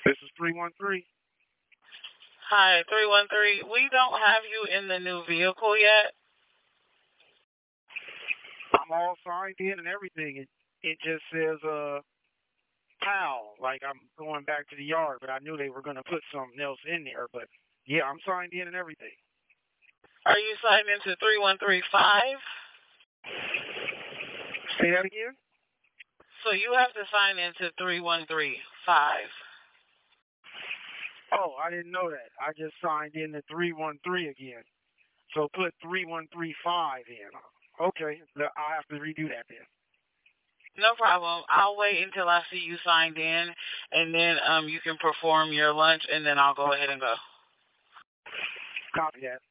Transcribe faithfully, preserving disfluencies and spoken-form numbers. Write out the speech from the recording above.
This is three one three. Hi, three one three. We don't have you in the new vehicle yet. I'm all signed in and everything. It, it just says, uh, PAL, like I'm going back to the yard, but I knew they were going to put something else in there. But yeah, I'm signed in and everything. Are you signed into three one three five? Say that again? So you have to sign into three one three five. Oh, I didn't know that. I just signed in to three one three again. So put three one three five in. Okay, I'll have to redo that then. No problem. I'll wait until I see you signed in, and then um you can perform your lunch, and then I'll go ahead and go. Copy that.